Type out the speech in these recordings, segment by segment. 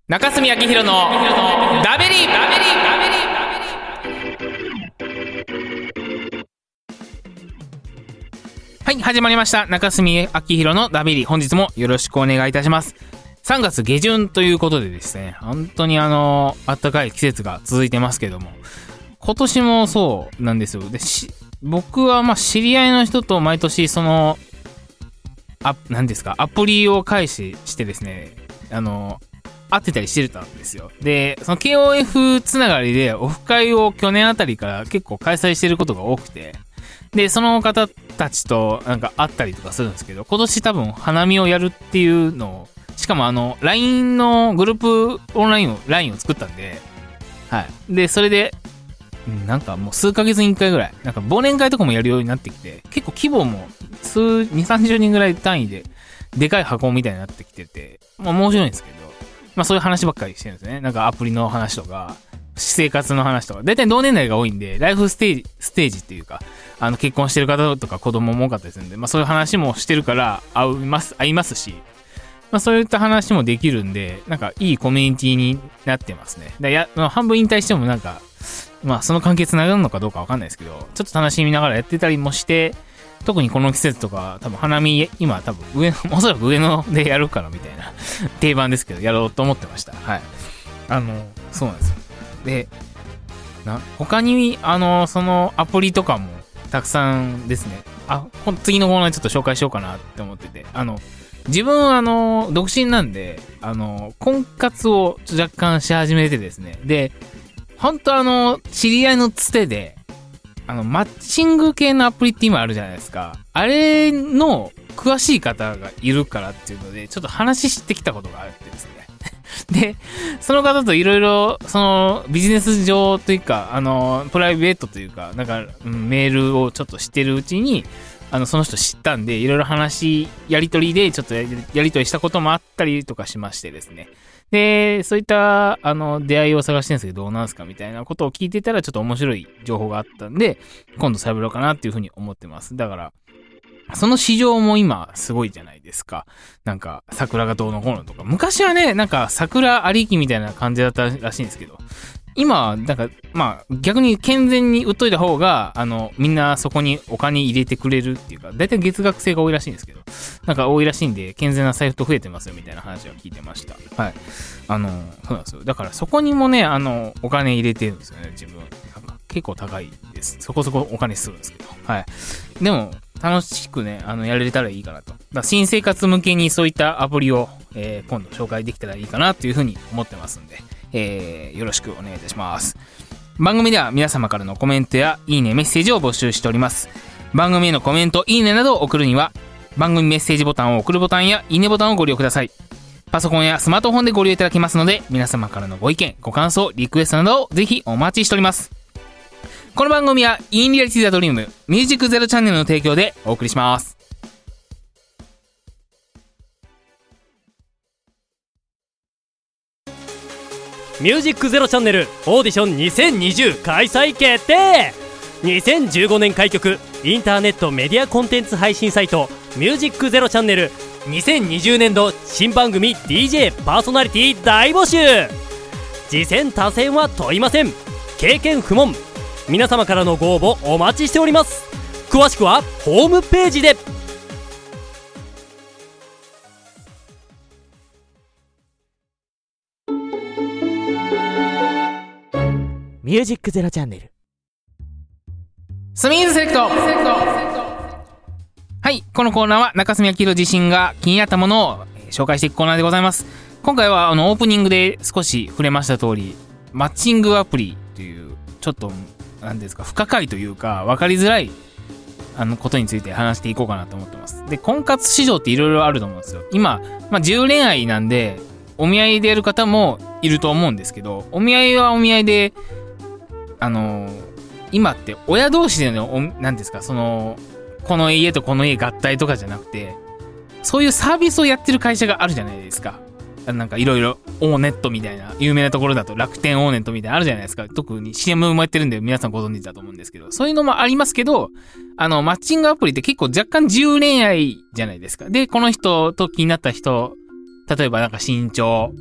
中住昭弘のダベリはい、始まりました。中住昭弘のダベリ。本日もよろしくお願いいたします。3月下旬ということでですね、本当に暖かい季節が続いてますけども、今年もそうなんですよ。で、僕は知り合いの人と毎年何ですか、アプリを介してですね、会ってたりしてたんですよ。で、その KOF つながりでオフ会を去年あたりから結構開催してることが多くて、で、その方たちとなんか会ったりとかするんですけど、今年多分花見をやるっていうのを、しかもLINE のグループオンライン LINE を作ったんで、はい。で、それで、なんかもう数ヶ月に1回ぐらい、なんか忘年会とかもやるようになってきて、結構規模も2、30人ぐらい単位で、でかい箱みたいになってきてて、面白いんですけど、そういう話ばっかりしてるんですね。なんかアプリの話とか、私生活の話とか、だいたい同年代が多いんで、ライフステージっていうか、結婚してる方とか子供も多かったりするんで、そういう話もしてるから会いますし、そういった話もできるんで、なんかいいコミュニティになってますね。半分引退してもなんか、その関係つながるのかどうかわかんないですけど、ちょっと楽しみながらやってたりもして、特にこの季節とか、多分花見、今多分おそらく上野でやるからみたいな、定番ですけど、やろうと思ってました。はい。そうなんですよ。で、他に、そのアプリとかもたくさんですね。次のコーナーちょっと紹介しようかなって思ってて、自分独身なんで、婚活を若干し始めてですね。で、本当知り合いのつてで、マッチング系のアプリって今あるじゃないですか。あれの詳しい方がいるからっていうので、ちょっと話してきたことがあってですね。で、その方といろいろ、ビジネス上というか、プライベートというか、なんか、メールをちょっとしてるうちに、その人知ったんで、いろいろやりとりで、ちょっとやりとりしたこともあったりとかしましてですね。で、そういった、出会いを探してるんですけど、どうなんすかみたいなことを聞いてたら、ちょっと面白い情報があったんで、今度喋ろうかなっていうふうに思ってます。だから、その市場も今、すごいじゃないですか。なんか、桜がどうのこうのとか。昔はね、なんか、桜ありきみたいな感じだったらしいんですけど、今、なんか、逆に健全に売っといた方が、みんなそこにお金入れてくれるっていうか、だいたい月額制が多いらしいんですけど、なんか多いらしいんで、健全な財布と増えてますよみたいな話は聞いてました。はい。そうなんですよ。だからそこにもね、お金入れてるんですよね、自分。なんか結構高いです。そこそこお金するんですけど。はい。でも、楽しくね、やれたらいいかなと。新生活向けにそういったアプリを、今度紹介できたらいいかなというふうに思ってますんで、よろしくお願いいたします。番組では皆様からのコメントやいいねメッセージを募集しております。番組へのコメント、いいねなどを送るには番組メッセージボタンを送るボタンやいいねボタンをご利用ください。パソコンやスマートフォンでご利用いただけますので、皆様からのご意見、ご感想、リクエストなどをぜひお待ちしております。この番組はインリアリティザドリームミュージックゼロチャンネルの提供でお送りします。 ミュージックゼロチャンネルオーディション2020開催決定。2015年開局インターネットメディアコンテンツ配信サイトミュージックゼロチャンネル。2020年度新番組 DJ パーソナリティ大募集。次戦他戦は問いません。経験不問。皆様からのご応募お待ちしております。詳しくはホームページで。 ミュージックゼロチャンネルスミーズセレクト。はい、このコーナーは中住昭弘自身が気になったものを紹介していくコーナーでございます。今回はオープニングで少し触れました通り、マッチングアプリというちょっと何ですか、不可解というか分かりづらいことについて話していこうかなと思ってます。で、婚活市場っていろいろあると思うんですよ。今、自由恋愛なんでお見合いでやる方もいると思うんですけど、お見合いはお見合いで今って親同士での何ですか、この家とこの家合体とかじゃなくて、そういうサービスをやってる会社があるじゃないですか。なんかいろいろオーネットみたいな有名なところだと楽天オーネットみたいなのあるじゃないですか。特に CM もやってるんで皆さんご存知だと思うんですけど、そういうのもありますけど、マッチングアプリって結構若干自由恋愛じゃないですか。で、この人と気になった人、例えばなんか身長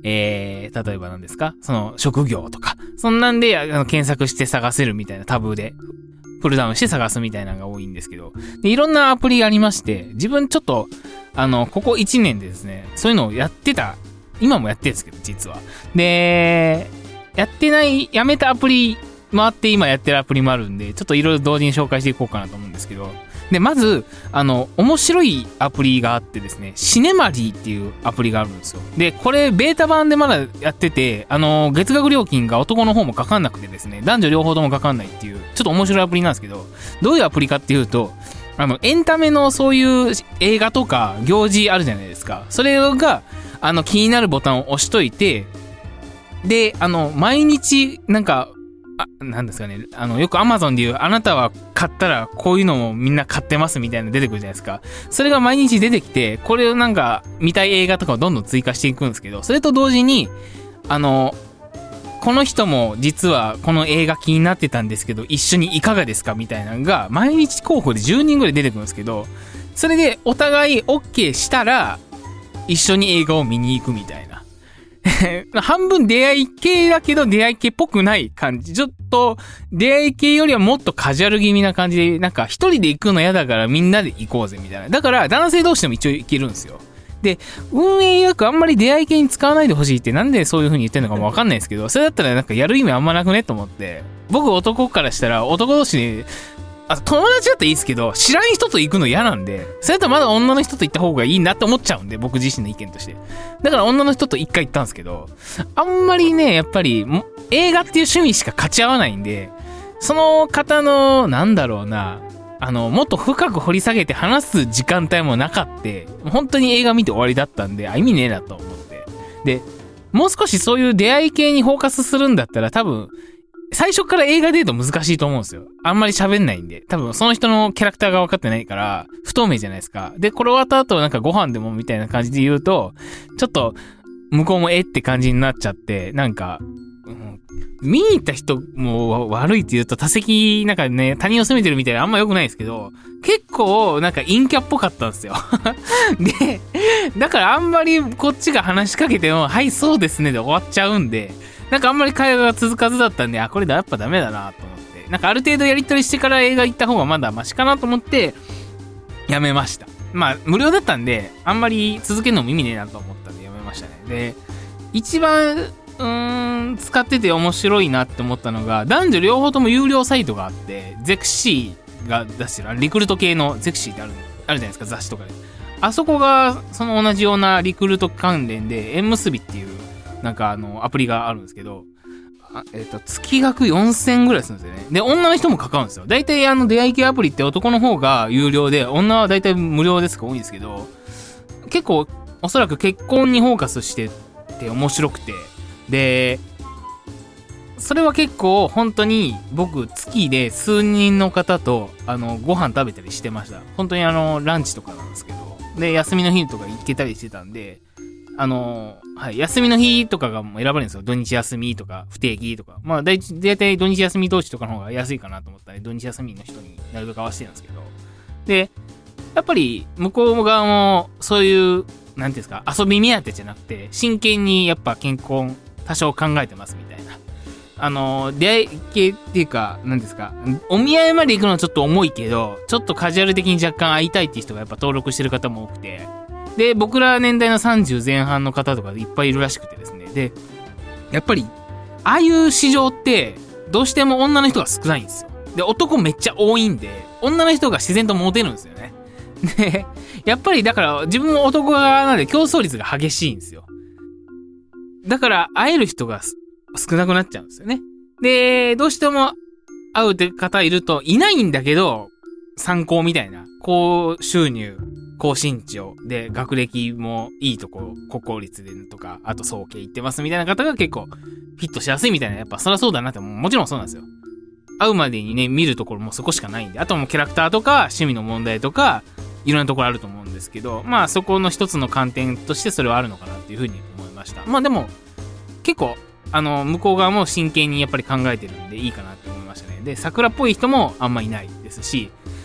例えば何ですか、その職業とか、そんなんで検索して探せるみたいな、タブでプルダウンして探すみたいなのが多いんですけど、でいろんなアプリがありまして、自分ちょっとここ1年でですね、そういうのをやってた、今もやってるんですけど、実は。で、やめたアプリもあって、今やってるアプリもあるんで、ちょっといろいろ同時に紹介していこうかなと思うんですけど、で、まず、面白いアプリがあってですね、シネマリーっていうアプリがあるんですよ。で、これ、ベータ版でまだやってて、月額料金が男の方もかかんなくてですね、男女両方ともかかんないっていう、ちょっと面白いアプリなんですけど、どういうアプリかっていうと、エンタメのそういう映画とか行事あるじゃないですか。それが、気になるボタンを押しといて、で、毎日、なんですかね、よく Amazon で言う、あなたは買ったらこういうのもみんな買ってますみたいなの出てくるじゃないですか。それが毎日出てきて、これを見たい映画とかをどんどん追加していくんですけど、それと同時に、この人も実はこの映画気になってたんですけど、一緒にいかがですかみたいなのが、毎日候補で10人ぐらい出てくるんですけど、それでお互い OK したら、一緒に映画を見に行くみたいな。半分出会い系だけど出会い系っぽくない感じ。ちょっと出会い系よりはもっとカジュアル気味な感じで、一人で行くの嫌だからみんなで行こうぜみたいな。だから男性同士でも一応行けるんですよ。で、運営役あんまり出会い系に使わないでほしいってなんでそういう風に言ってんのかもわかんないですけど、それだったらやる意味あんまなくねと思って、僕男からしたら男同士で、友達だったらいいですけど、知らん人と行くの嫌なんで、それだったらまだ女の人と行った方がいいなって思っちゃうんで、僕自身の意見として。だから女の人と一回行ったんですけど、あんまりね、やっぱり、映画っていう趣味しか勝ち合わないんで、その方の、もっと深く掘り下げて話す時間帯もなかった。本当に映画見て終わりだったんで、意味ねえなと思って。で、もう少しそういう出会い系にフォーカスするんだったら多分、最初から映画デート難しいと思うんですよ。あんまり喋んないんで。多分その人のキャラクターが分かってないから、不透明じゃないですか。で、これ終わった後ご飯でもみたいな感じで言うと、ちょっと、向こうもって感じになっちゃって、見に行った人も悪いって言うと他人を責めてるみたいなあんま良くないですけど、結構陰キャっぽかったんですよ。で、だからあんまりこっちが話しかけても、はい、そうですねで終わっちゃうんで、あんまり会話が続かずだったんで、これやっぱダメだなと思って、ある程度やりとりしてから映画行った方がまだマシかなと思って、やめました。無料だったんで、あんまり続けるのも意味ねえなと思ったんでやめましたね。で、一番、使ってて面白いなって思ったのが、男女両方とも有料サイトがあって、ゼクシーが出してる、リクルート系のゼクシーってあるじゃないですか、雑誌とかで。あそこが、その同じようなリクルート関連で、縁結びっていう、アプリがあるんですけど、月額4000ぐらいするんですよね。で、女の人もかかるんですよ。大体出会い系アプリって男の方が有料で、女は大体無料ですが多いんですけど、結構、おそらく結婚にフォーカスしてて面白くて、で、それは結構本当に僕月で数人の方とご飯食べたりしてました。本当にランチとかなんですけど、で、休みの日とか行けたりしてたんで、休みの日とかが選ばれるんですよ。土日休みとか、不定期とか。だいたい土日休み同士とかの方が安いかなと思ったら、土日休みの人になるべく合わせてるんですけど。で、やっぱり、向こう側も、そういう、なんていうんですか、遊び目当てじゃなくて、真剣にやっぱ健康、多少考えてますみたいな。出会い系っていうか、なんですか、お見合いまで行くのはちょっと重いけど、ちょっとカジュアル的に若干会いたいっていう人がやっぱ登録してる方も多くて、で、僕ら年代の30前半の方とかいっぱいいるらしくてですね。で、やっぱり、ああいう市場って、どうしても女の人が少ないんですよ。で、男めっちゃ多いんで、女の人が自然とモテるんですよね。で、やっぱりだから、自分も男側なんで競争率が激しいんですよ。だから、会える人が少なくなっちゃうんですよね。で、どうしても会うって方いると、いないんだけど、参考みたいな、高収入、高身長で学歴もいいとこ国公立でとか、あと総計行ってますみたいな方が結構フィットしやすいみたいな、やっぱそりゃそうだなって、もちろんそうなんですよ。会うまでにね、見るところもそこしかないんで、あともキャラクターとか趣味の問題とかいろんなところあると思うんですけど、そこの一つの観点としてそれはあるのかなっていうふうに思いました。でも結構向こう側も真剣にやっぱり考えてるんでいいかなって思いましたね。で、桜っぽい人もあんまいないですし、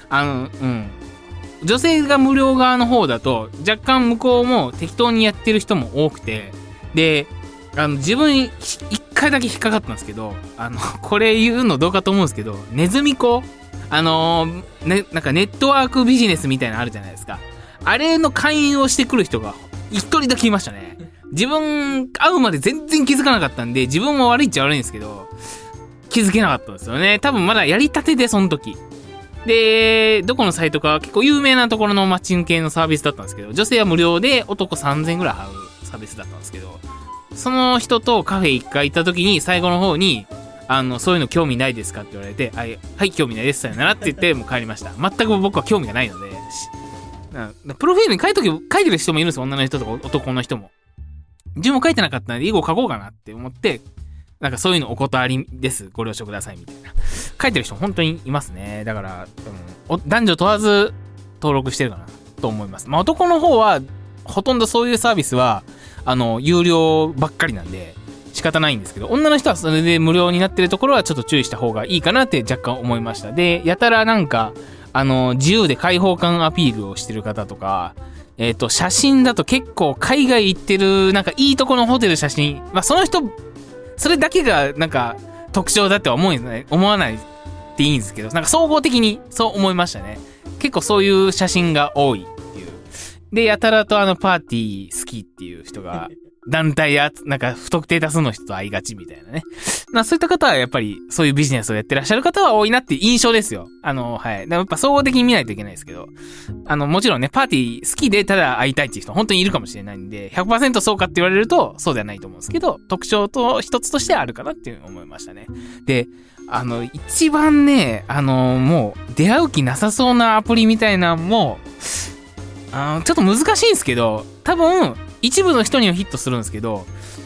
女性が無料側の方だと若干向こうも適当にやってる人も多くて、で、 自分一回だけ引っかかったんですけど、これ言うのどうかと思うんですけど、ネズミ子なんかネットワークビジネスみたいなのあるじゃないですか。あれの会員をしてくる人が一人だけいましたね。自分会うまで全然気づかなかったんで、自分も悪いっちゃ悪いんですけど、気づけなかったんですよね。多分まだやりたてで、その時。で、どこのサイトか結構有名なところのマッチング系のサービスだったんですけど、女性は無料で男3000ぐらい払うサービスだったんですけど、その人とカフェ一回行った時に最後の方に、そういうの興味ないですかって言われて、はい、興味ないです、さよならって言ってもう帰りました。全く僕は興味がないので、プロフィールに書いてる人もいるんですよ。女の人とか男の人も。自分も書いてなかったので、以後書こうかなって思って、なんかそういうのお断りです。ご了承くださいみたいな。書いてる人本当にいますね。だから、男女問わず登録してるかなと思います。まあ男の方は、ほとんどそういうサービスは、有料ばっかりなんで、仕方ないんですけど、女の人はそれで無料になってるところはちょっと注意した方がいいかなって若干思いました。で、やたらなんか、自由で開放感アピールをしてる方とか、写真だと結構海外行ってる、なんかいいとこのホテル写真、まあその人、それだけがなんか特徴だって思わないっていいんですけど、なんか総合的にそう思いましたね。結構そういう写真が多いっていう。で、やたらとパーティー好きっていう人が、団体や、なんか不特定多数の人と会いがちみたいなね。まあそういった方はやっぱりそういうビジネスをやってらっしゃる方は多いなっていう印象ですよ。はい。やっぱ総合的に見ないといけないですけど、もちろんね、パーティー好きでただ会いたいっていう人本当にいるかもしれないんで、100% そうかって言われるとそうではないと思うんですけど、特徴と一つとしてあるかなっていう思いましたね。で、一番ね、もう出会う気なさそうなアプリみたいなのも、ちょっと難しいんですけど、多分、一部の人にはヒットするんですけど、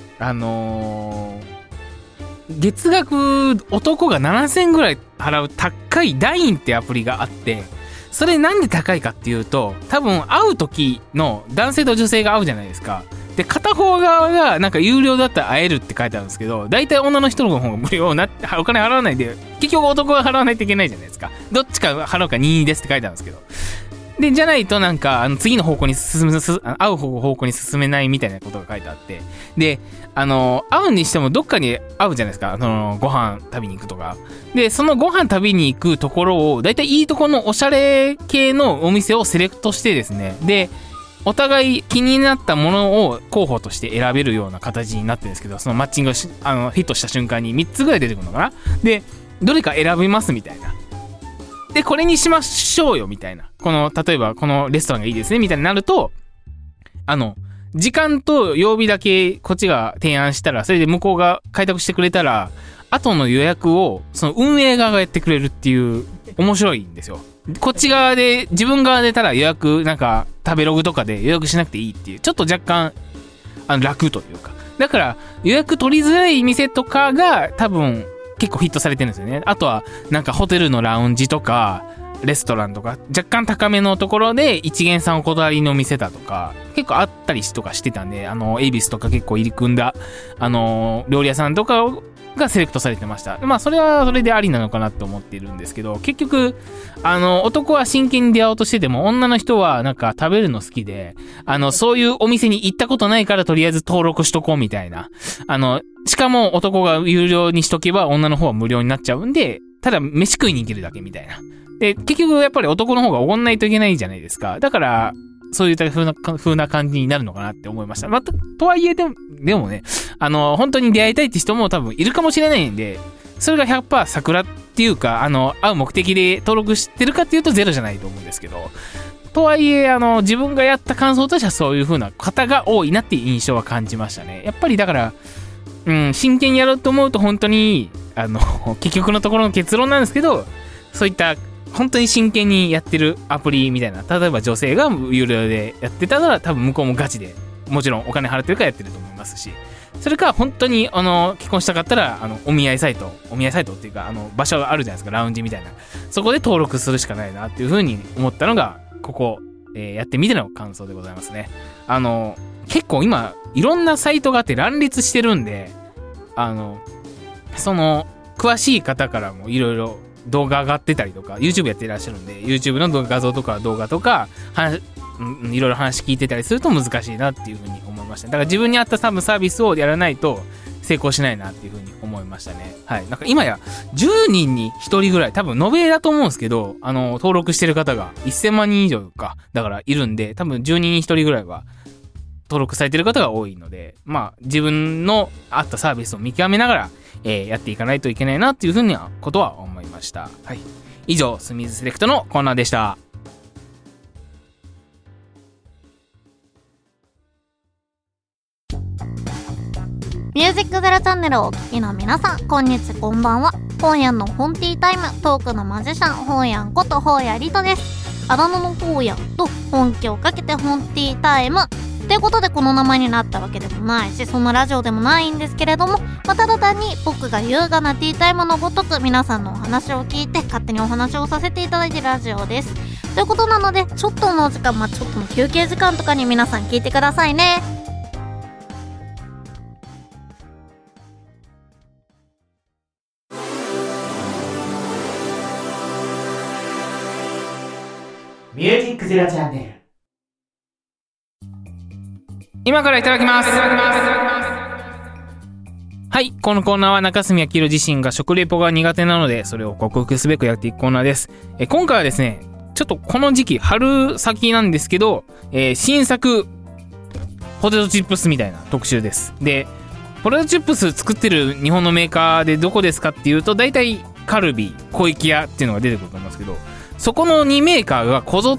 月額男が7000ぐらい払う高いダインってアプリがあって、それなんで高いかっていうと、多分会う時の男性と女性が会うじゃないですか。で、片方側がなんか有料だったら会えるって書いてあるんですけど、大体女の人の方が無料なって、お金払わないで、結局男が払わないといけないじゃないですか。どっちか払うか任意ですって書いてあるんですけど。で、じゃないとなんか、次の方向に会う方向に進めないみたいなことが書いてあって。で、会うにしてもどっかに会うじゃないですか。ご飯食べに行くとか。で、そのご飯食べに行くところを、だいたいいいとこのおしゃれ系のお店をセレクトしてですね。で、お互い気になったものを候補として選べるような形になってるんですけど、そのマッチングがフィットした瞬間に3つぐらい出てくるのかな。で、どれか選びますみたいな。で、これにしましょうよ、みたいな。例えば、このレストランがいいですね、みたいになると、時間と曜日だけこっちが提案したら、それで向こうが開拓してくれたら、後の予約を、その運営側がやってくれるっていう、面白いんですよ。こっち側で、自分側でただ予約、なんか、食べログとかで予約しなくていいっていう、ちょっと若干、楽というか。だから、予約取りづらい店とかが、多分、結構フィットされてるんですよね。あとは、なんかホテルのラウンジとか、レストランとか、若干高めのところで一元さんお断りの店だとか、結構あったりとかしてたんで、恵比寿とか結構入り組んだ、料理屋さんとかがセレクトされてました。まあ、それはそれでありなのかなって思っているんですけど、結局、男は真剣に出会おうとしてても、女の人はなんか食べるの好きで、そういうお店に行ったことないからとりあえず登録しとこうみたいな。しかも男が有料にしとけば女の方は無料になっちゃうんで、ただ飯食いに行けるだけみたいな。で、結局やっぱり男の方がおごんないといけないじゃないですか。だから、そういった風な感じになるのかなって思いました。また、とはいえでもね、本当に出会いたいって人も多分いるかもしれないんで、それが 100% 桜っていうか、会う目的で登録してるかっていうとゼロじゃないと思うんですけど、とはいえ、自分がやった感想としてはそういう風な方が多いなっていう印象は感じましたね。やっぱりだから、真剣にやろうと思うと本当に、結局のところの結論なんですけど、そういった本当に真剣にやってるアプリみたいな、例えば女性が有料でやってたら多分向こうもガチで、もちろんお金払ってるからやってると思いますし、それか本当に結婚したかったらお見合いサイトっていうか場所があるじゃないですか、ラウンジみたいな、そこで登録するしかないなっていう風に思ったのがここ、やってみての感想でございますね。結構今いろんなサイトがあって乱立してるんで、その詳しい方からもいろいろ動画上がってたりとか YouTube やってらっしゃるんで YouTube の画像とか動画とかいろいろ話聞いてたりすると難しいなっていう風に思います。 ました。だから自分に合った多分サービスをやらないと成功しないなっていうふうに思いましたね。はい。なんか今や10人に1人ぐらい、多分延べだと思うんですけど、登録してる方が1000万人以上か、だからいるんで、多分10人に1人ぐらいは登録されてる方が多いので、まあ自分の合ったサービスを見極めながら、やっていかないといけないなっていうふうなことは思いました。はい。以上、スミズセレクトのコーナーでした。 ミュージックゼロチャンネルをお聞きの皆さん、こんにちは、こんばんは。本屋の本ティータイム、トークのマジシャン、本屋んこと本屋リトです。あだ名の本屋と本気をかけて本ティータイムということでこの名前になったわけでもないし、そんなラジオでもないんですけれども、ただ単に僕が優雅なティータイムのごとく皆さんのお話を聞いて勝手にお話をさせていただいているラジオです。ということなので、ちょっとのお時間、ちょっとの休憩時間とかに皆さん聞いてくださいね。 ミュージックゼロチャンネル。 今からいただきます。はい、このコーナーは中澄明自身が食レポが苦手なので、それを克服すべくやっていくコーナーです。今回はですね、ちょっとこの時期春先なんですけど、新作ポテトチップスみたいな特集です。で、ポテトチップス作ってる日本のメーカーでどこですかっていうと、大体カルビ、小池屋っていうのが出てくると思うんですけど、そこの2メーカーがこぞって、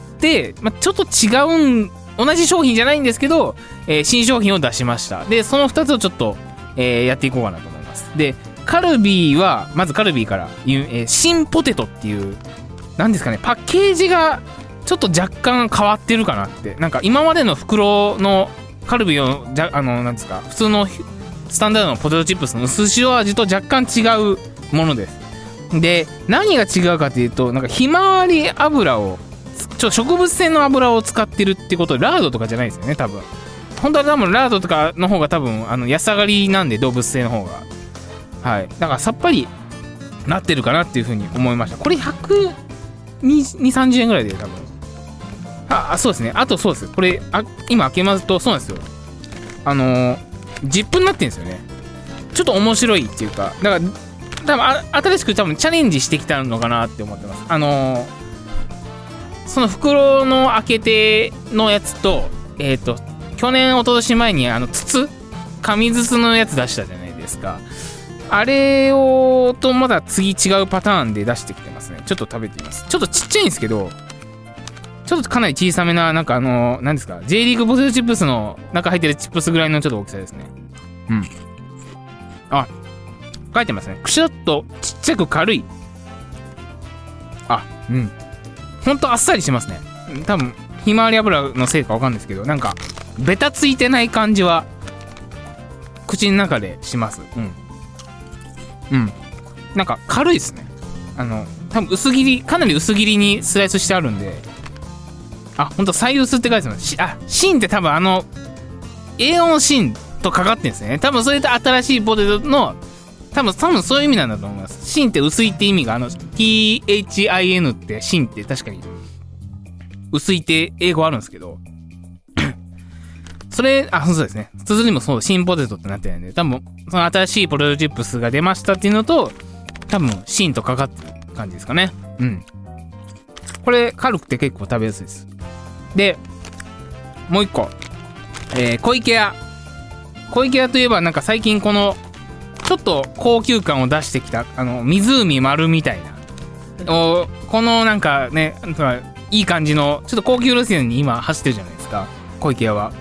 ちょっと違同じ商品じゃないんですけど、新商品を出しました。で、その2つをちょっと、やっていこうかなと思います。で、カルビは、まずカルビから、新ポテトっていう、なんですかね、パッケージがちょっと若干変わってるかなって。なんか今までの袋のカルビを、なんですか、普通のスタンダードのポテトチップスの薄塩味と若干違うものです。で、何が違うかというと、なんかひまわり油を、植物性の油を使ってるってことで、ラードとかじゃないですよね、多分。本当は多分ラードとかの方が多分安上がりなんで、動物性の方が、はい、だからさっぱりなってるかなっていう風に思いました。これ120、30円ぐらいで多分。そうですね。あとそうです。これ今開けますと、そうなんですよ。ジップになってるんですよね。ちょっと面白いっていうか、だから多分新しく多分チャレンジしてきたのかなって思ってます。その袋の開けてのやつと、去年一昨年前に紙筒のやつ出したじゃないですか。あれをとまだ次違うパターンで出してきてますね。ちょっと食べてみます。ちょっとちっちゃいんですけど、ちょっとかなり小さめな、なんか何ですか、J リーグポテトチップスの中入ってるチップスぐらいのちょっと大きさですね。うん。書いてますね。くしゃっとちっちゃく軽い。うん。ほんとあっさりしますね。多分ひまわり油のせいかわかんないですけど、なんかベタついてない感じは口の中でします。なんか軽いですね。多分かなり薄切りにスライスしてあるんで、ほんと最薄って書いてます。芯って多分A4 の芯とかかってんですね。多分それと新しいポテトの多分そういう意味なんだと思います。芯って薄いって意味がTHIN って芯って確かに薄いって英語あるんですけどそれそうですね。普通にもそう新ポテトってなってないんで、多分その新しいポテトチップスが出ましたっていうのと多分芯とかかってる感じですかね。これ軽くて結構食べやすいです。でもう一個、小池屋といえばなんか最近このちょっと高級感を出してきた湖丸みたいなこのなんかね、いい感じのちょっと高級路線に今走ってるじゃないですか、小池屋は。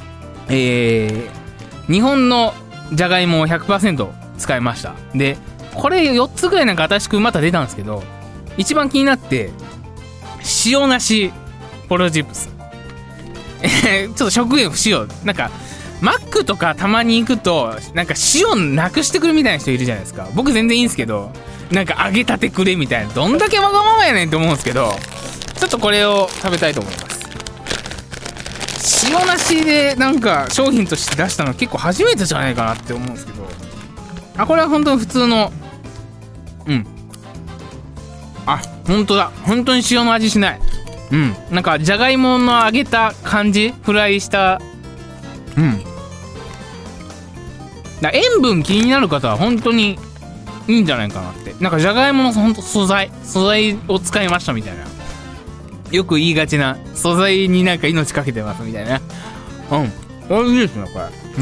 日本のじゃがいもを 100% 使いました。でこれ4つぐらいなんか新しくまた出たんですけど、一番気になって塩なしポテトチップスちょっと食塩不使用、なんかマックとかたまに行くとなんか塩なくしてくるみたいな人いるじゃないですか。僕全然いいんですけど、なんか揚げたてくれみたいな、どんだけわがままやねんって思うんですけど、ちょっとこれを食べたいと思います。塩なしでなんか商品として出したの結構初めてじゃないかなって思うんですけど、これは本当に普通の本当だ、本当に塩の味しない。なんかじゃがいもの揚げた感じ、フライしただ塩分気になる方は本当にいいんじゃないかなって。なんかじゃがいものほんと素材を使いましたみたいな、よく言いがちな素材になんか命かけてますみたいな。美味しいですねこれ。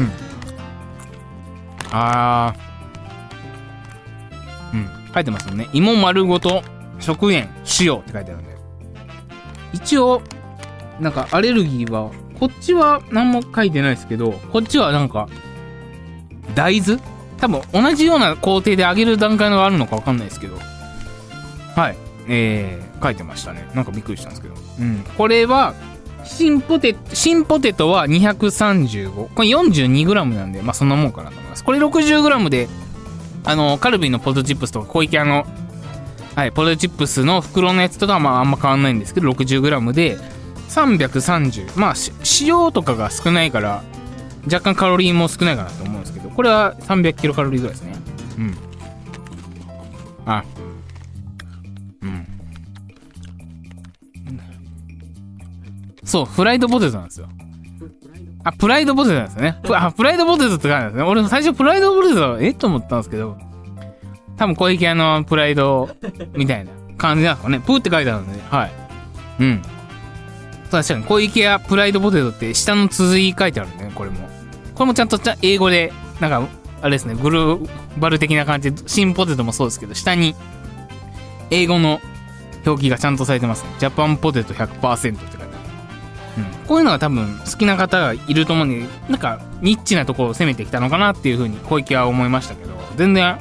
書いてますよね。芋丸ごと食塩塩って書いてあるんで、一応なんかアレルギーはこっちは何も書いてないですけど、こっちはなんか大豆多分同じような工程で揚げる段階のがあるのか分かんないですけど、はい、書いてましたね。なんかびっくりしたんですけど、これは新ポテトは235、これ 42g なんで、まあそんなもんかなと思います。これ 60g でカルビーのポテトチップスとか小池ポテトチップスの袋のやつとかはまああんま変わんないんですけど 60g で330、まあ塩とかが少ないから若干カロリーも少ないかなと思うんですけど、これは300キロカロリーぐらいですね。そう、フライドポテトなんですよ。プライドポテトなんですよね。プライドポテトって書いてあるんですね。俺最初プライドポテトと思ったんですけど、多分小池屋プライドみたいな感じなんですかね。プーって書いてあるんで、確かに小池屋プライドポテトって下の綴り書いてあるんでね。これもちゃんと英語でなんかあれですね、グローバル的な感じで、新ポテトもそうですけど下に英語の表記がちゃんとされてますね。ジャパンポテト 100% って書いてある。こういうのが多分好きな方がいると思うんで、なんかニッチなところを攻めてきたのかなっていう風に小池は思いましたけど、全然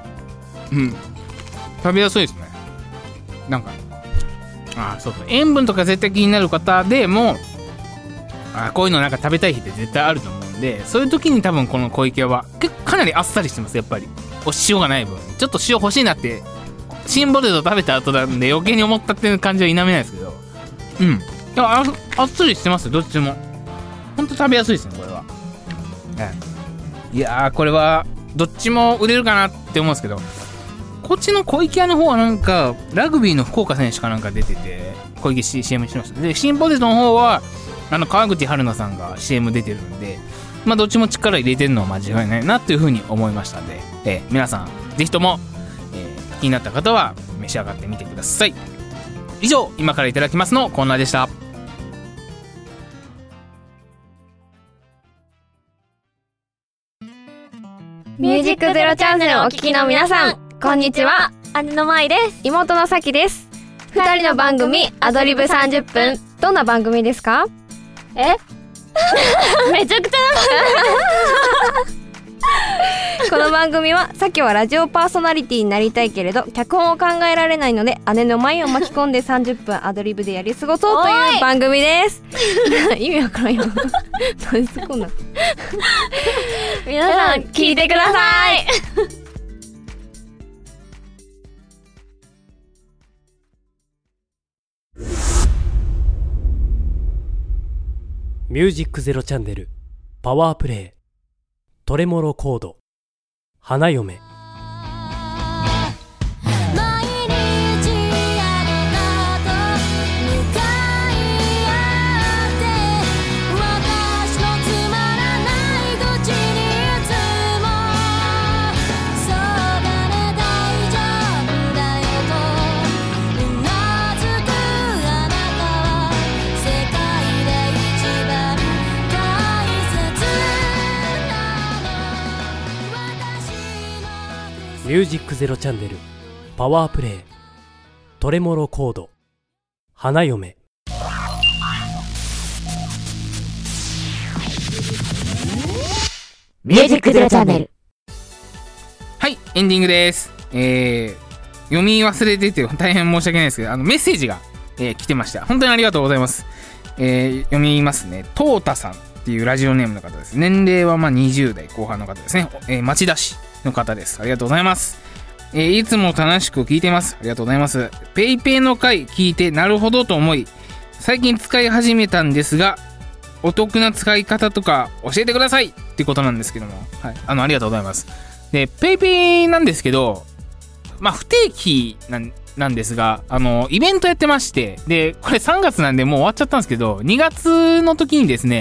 食べやすいですね。なんかそう塩分とか絶対気になる方でもこういうのなんか食べたい日って絶対あると思うんで、そういう時に多分この小池はかなりあっさりしてます。やっぱりお塩がない分ちょっと塩欲しいなって新ポテト食べた後なんで余計に思ったっていう感じは否めないですけど、でもあっさりしてますよ。どっちもほんと食べやすいですねこれは。いやー、これはどっちも売れるかなって思うんですけど、こっちの小池屋の方はなんかラグビーの福岡選手かなんか出てて小池 CM してました。で新ポテトの方は川口春奈さんが CM 出てるんで、まあどっちも力入れてるのは間違いないなっていう風に思いましたんで、皆さんぜひとも、気になった方は召し上がってみてください。以上、今からいただきますのコーナーでした。 ミュージックゼロチャンネルをお聞きの皆さん、こんにちは。姉のまいです。妹のさきです。二人の番組アドリブ30分、どんな番組ですか？めちゃくちゃこの番組は、さきはラジオパーソナリティになりたいけれど脚本を考えられないので、姉のまいを巻き込んで30分アドリブでやり過ごそうという番組です。意味わからんよ。何そこんな皆さん聞いてください。 ミュージックゼロチャンネルパワープレイトレモロコード花嫁。ミュージックゼロチャンネルパワープレイトレモロコード花嫁。 ミュージックゼロチャンネル。 はい、エンディングです。読み忘れてて大変申し訳ないですけど、メッセージが、来てました。本当にありがとうございます。読みますね。トータさんっていうラジオネームの方です。年齢は20代後半の方ですね。町田市の方です。ありがとうございます。いつも楽しく聞いています。ありがとうございます。ペイペイの回聞いてなるほどと思い、最近使い始めたんですが、お得な使い方とか教えてくださいってことなんですけども、はい、ありがとうございます。で、ペイペイなんですけど、まあ不定期なんですが、イベントやってまして、でこれ3月なんでもう終わっちゃったんですけど、2月の時にですね、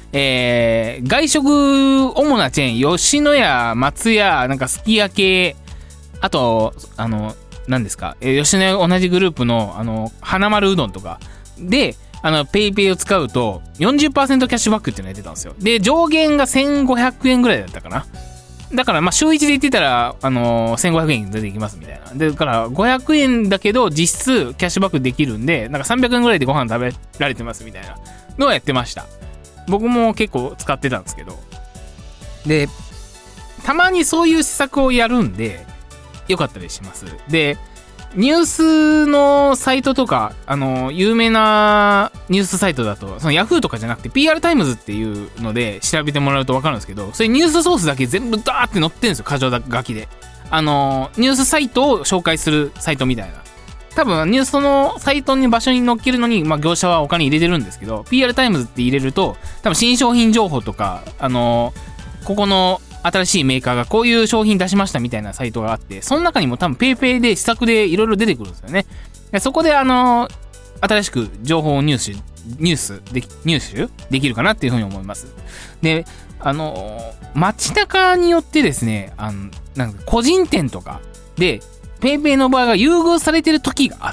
外食主なチェーン、吉野家、松屋、なんかすき家系、あと、何ですか、吉野家同じグループの、花丸うどんとかで、ペイペイを使うと 40% キャッシュバックっていうのをやってたんですよ。で、上限が1500円ぐらいだったかな。だから、まあ、週1で言ってたら、1500円出てきますみたいな。だから、500円だけど、実質キャッシュバックできるんで、なんか300円ぐらいでご飯食べられてますみたいなのをやってました。僕も結構使ってたんですけど。で、たまにそういう施策をやるんで、よかったりします。で、ニュースのサイトとか、有名なニュースサイトだと、その Yahoo とかじゃなくて PR タイムズっていうので調べてもらうと分かるんですけど、それニュースソースだけ全部ダーって載ってるんですよ、箇条書きで。ニュースサイトを紹介するサイトみたいな。多分、ニュースのサイトに場所に載っけるのに、まあ、業者はお金入れてるんですけど、PR タイムズって入れると、多分新商品情報とか、ここの新しいメーカーがこういう商品出しましたみたいなサイトがあって、その中にも多分ペイペイで施策でいろいろ出てくるんですよね。そこで新しく情報を入手できるかなっていうふうに思います。で、街中によってですね、なんか個人店とかで、ペイペイの場合が優遇されてる時があって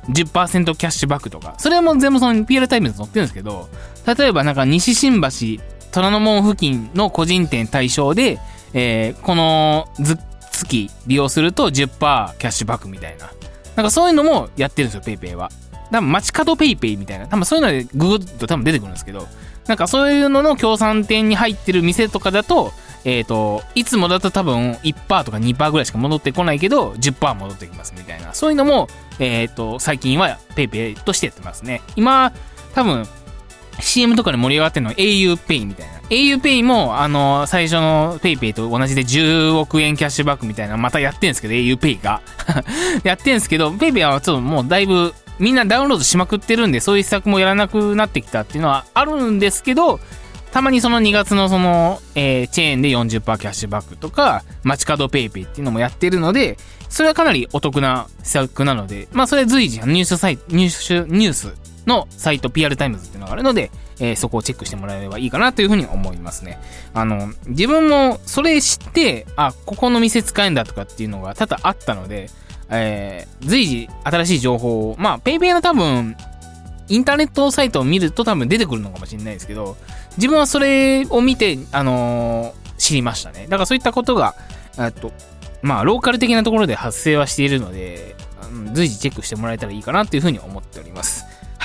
、10% キャッシュバックとか、それも全部その PR タイムズ載ってるんですけど、例えばなんか西新橋、虎ノ門付近の個人店対象で、この月利用すると 10% キャッシュバックみたいな。なんかそういうのもやってるんですよ、ペイペイは。多分街角ペイペイみたいな。多分そういうのでググッと多分出てくるんですけど、なんかそういうのの協賛店に入ってる店とかだと、いつもだと多分 1% とか 2% ぐらいしか戻ってこないけど、10% 戻ってきますみたいな。そういうのも、最近はペイペイとしてやってますね。今、多分、CM とかで盛り上がってるのは auPay みたいな。auPay も、最初の PayPay と同じで10億円キャッシュバックみたいな、またやってんすけど、auPay が。やってんすけど、PayPay はちょっともうだいぶ、みんなダウンロードしまくってるんで、そういう施策もやらなくなってきたっていうのはあるんですけど、たまにその2月のその、チェーンで 40% キャッシュバックとか、街角ペイペイっていうのもやってるので、それはかなりお得な施策なので、まあそれ随時ニュースのサイト PR タイムズっていうのがあるので、そこをチェックしてもらえればいいかなというふうに思いますね。自分もそれ知って、ここの店使えんだとかっていうのが多々あったので、随時新しい情報を、まあペイペイの多分、インターネットサイトを見ると多分出てくるのかもしれないですけど、自分はそれを見て、知りましたね。だからそういったことが、まあ、ローカル的なところで発生はしているので、随時チェックしてもらえたらいいかなというふうに思っております。はい。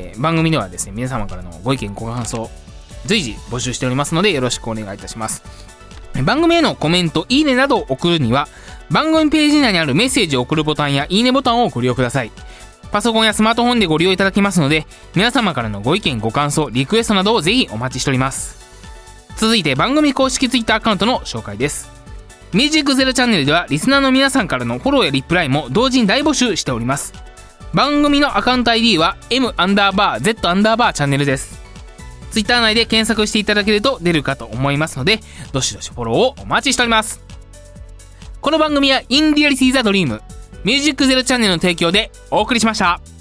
番組ではですね、皆様からのご意見、ご感想、随時募集しておりますので、よろしくお願いいたします。番組へのコメント、いいねなどを送るには、番組ページ内にあるメッセージを送るボタンやいいねボタンをご利用ください。パソコンやスマートフォンでご利用いただきますので、皆様からのご意見、ご感想、リクエストなどをぜひお待ちしております。続いて番組公式 Twitter アカウントの紹介です。ミュージックゼロチャンネルではリスナーの皆さんからのフォローやリプライも同時に大募集しております。番組のアカウント ID は M_Z_ チャンネルです。Twitter 内で検索していただけると出るかと思いますので、どしどしフォローをお待ちしております。この番組は In Reality the Dreamミュージックゼロチャンネルの提供でお送りしました。